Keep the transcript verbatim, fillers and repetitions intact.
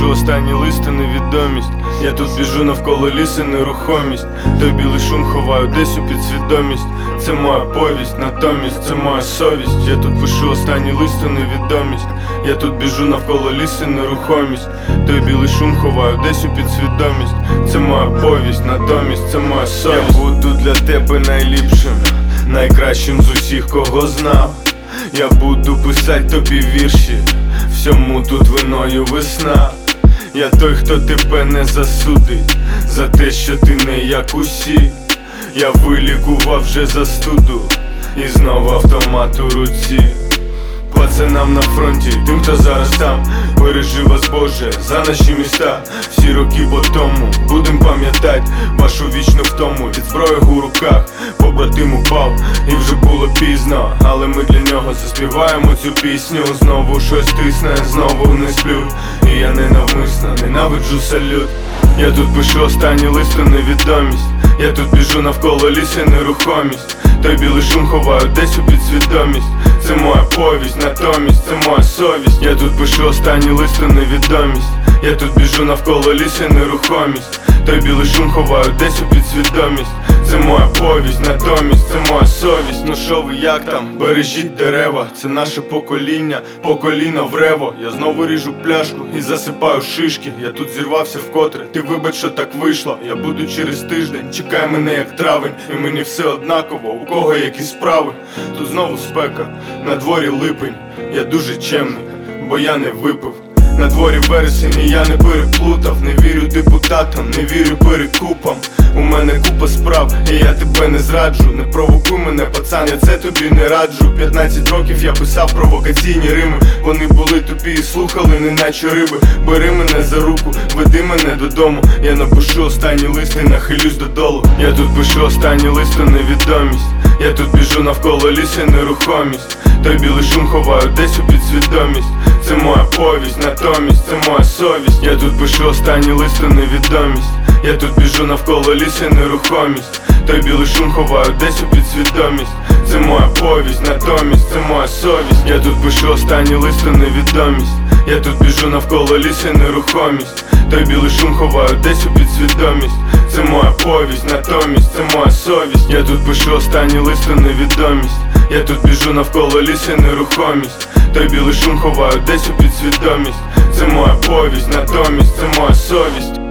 пишу останні листи, невідомість. Я тут біжу навколо лісу, нерухомість. Той білий шум ховаю десь у підсвідомість. Це моя повість, натомість це моя совість. Я тут пишу останні листи, невідомість. Я тут біжу навколо лісу, нерухомість. Той білий шум ховаю десь у підсвідомість. Це моя повість, натомість це моя совість. Я буду для тебе найліпшим, найкращим з усіх, кого знав. Я буду писать тобі вірші, всьому тут виною весна. Я той, хто тебе не засудить за те, що ти не як усі. Я вилікував вже застуду і знову автомат у руці. Пацанам на фронті, тим, хто зараз там, бережи вас, Боже, за наші міста. Всі роки по тому будем пам'ятать вашу вічну втому від зброї у руках. Побратим упав і вже було пізно, але ми для нього заспіваємо цю пісню. Знову щось тисне, знову не сплю, і я ненавмисно ненавиджу салют. Я тут пишу останні листи, невідомість. Я тут біжу навколо лісу, нерухомість. Той білий шум ховаю десь у підсвідомість. Це моя повість, натомість це моя совість. Я тут пишу останні листи, невідомість. Я тут біжу навколо лісу, нерухомість. Той білий шум ховаю десь у підсвідомість. Це моя повість, натомість це моя совість. Ну шо ви, як там? Бережіть дерева, це наше покоління, покоління в рево. Я знову ріжу пляшку і засипаю шишки. Я тут зірвався вкотре, ти вибач, що так вийшло. Я буду через тиждень, чекай мене як травень. І мені все однаково, у кого які справи. Тут знову спека, на дворі липень. Я дуже чемний, бо я не випив. На дворі вересень і я не переплутав. Не вірю депутатам, не вірю перекупам. У мене купа справ, і я тебе не зраджу. Не провокуй мене, пацан, я це тобі не раджу. П'ятнадцять років я писав провокаційні рими. Вони були тупі і слухали, неначе риби. Бери мене за руку, веди мене додому. Я напишу останні листи, нахилюсь додолу. Я тут пишу останні листи, невідомість. Я тут біжу навколо лісу, нерухомість. Той білий шум ховаю десь у підсвідомість. Це моя повість, натомість це моя совість. Я тут пишу останні листи, невідомість. Я тут біжу навколо лісу, нерухомість. Той білий шум ховаю десь у підсвідомість. Це моя повість, натомість це моя совість. Я тут пишу останні листи, невідомість. Я тут біжу навколо лісу, нерухомість. Той білий шум ховаю десь у підсвідомість. Це моя повість, натомість це моя совість. Я тут пишу останні листи, невідомість. Я тут біжу навколо лісу, нерухомість. Той білий шум ховаю десь у підсвідомість. Це моя повість, натомість це моя совість.